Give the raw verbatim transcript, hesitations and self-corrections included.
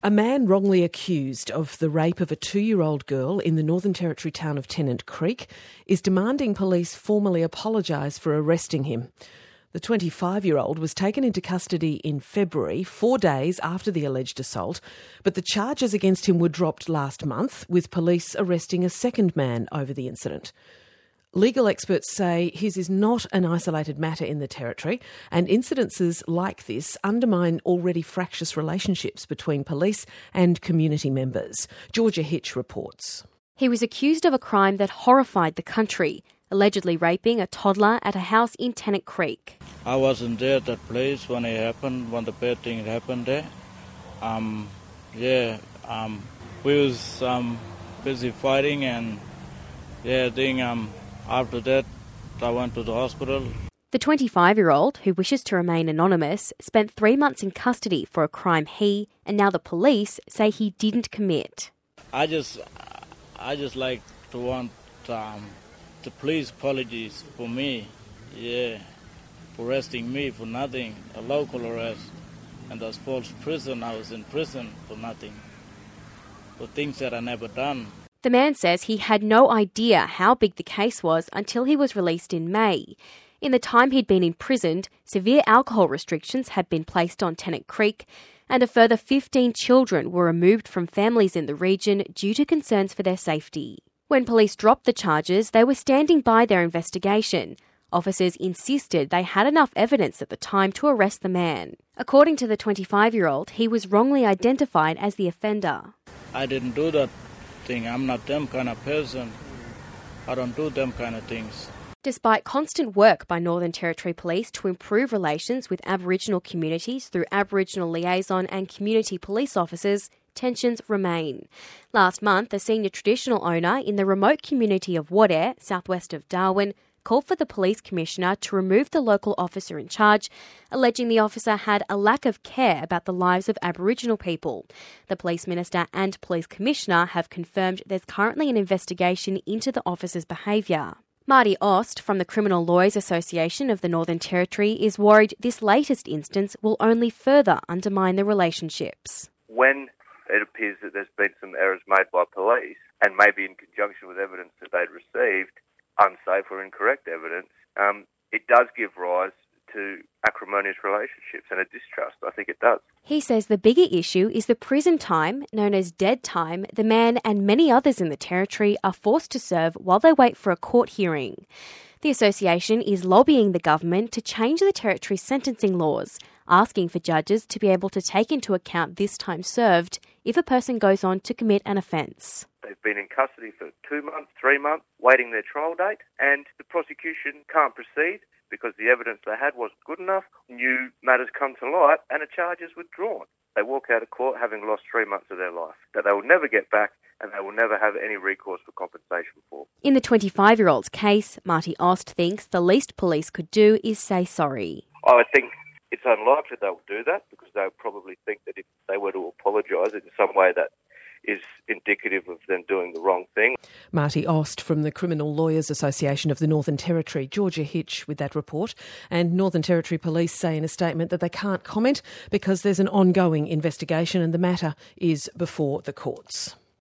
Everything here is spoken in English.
A man wrongly accused of the rape of a two-year-old girl in the Northern Territory town of Tennant Creek is demanding police formally apologise for arresting him. The twenty-five-year-old was taken into custody in February, four days after the alleged assault, but the charges against him were dropped last month, with police arresting a second man over the incident. Legal experts say his is not an isolated matter in the Territory, and incidences like this undermine already fractious relationships between police and community members. Georgia Hitch reports. He was accused of a crime that horrified the country, allegedly raping a toddler at a house in Tennant Creek. I wasn't there at that place when it happened, when the bad thing happened there. Um, yeah, um, we was um, busy fighting and yeah, then um, after that I went to the hospital. The twenty-five-year-old, who wishes to remain anonymous, spent three months in custody for a crime he and now the police say he didn't commit. I just, I just like to want um, the police apologies for me, yeah, for arresting me for nothing, a local arrest, and that's false prison. I was in prison for nothing, for things that I never done. The man says he had no idea how big the case was until he was released in May. In the time he'd been imprisoned, severe alcohol restrictions had been placed on Tennant Creek, and a further fifteen children were removed from families in the region due to concerns for their safety. When police dropped the charges, they were standing by their investigation. Officers insisted they had enough evidence at the time to arrest the man. According to the twenty-five-year-old, he was wrongly identified as the offender. I didn't do that thing. I'm not them kind of person. I don't do them kind of things. Despite constant work by Northern Territory Police to improve relations with Aboriginal communities through Aboriginal liaison and community police officers, tensions remain. Last month, a senior traditional owner in the remote community of Wadeye, southwest of Darwin, called for the police commissioner to remove the local officer in charge, alleging the officer had a lack of care about the lives of Aboriginal people. The police minister and police commissioner have confirmed there's currently an investigation into the officer's behaviour. Marty Ost from the Criminal Lawyers Association of the Northern Territory is worried this latest instance will only further undermine the relationships. When it appears that there's been some errors made by police, and maybe in conjunction with evidence that they'd received, unsafe or incorrect evidence, um, it does give rise to acrimonious relationships and a distrust. I think it does. He says the bigger issue is the prison time, known as dead time, the man and many others in the Territory are forced to serve while they wait for a court hearing. The association is lobbying the government to change the Territory's sentencing laws, asking for judges to be able to take into account this time served if a person goes on to commit an offence. They've been in custody for two months, three months, waiting their trial date, and the prosecution can't proceed because the evidence they had wasn't good enough. New matters come to light and a charge is withdrawn. They walk out of court having lost three months of their life that they will never get back and they will never have any recourse for compensation for. In the twenty-five-year-old's case, Marty Ost thinks the least police could do is say sorry. I would think it's unlikely they will do that because they would probably think that if they were to apologise in some way that is indicative of them doing the wrong thing. Marty Ost from the Criminal Lawyers Association of the Northern Territory. Georgia Hitch with that report. And Northern Territory Police say in a statement that they can't comment because there's an ongoing investigation and the matter is before the courts.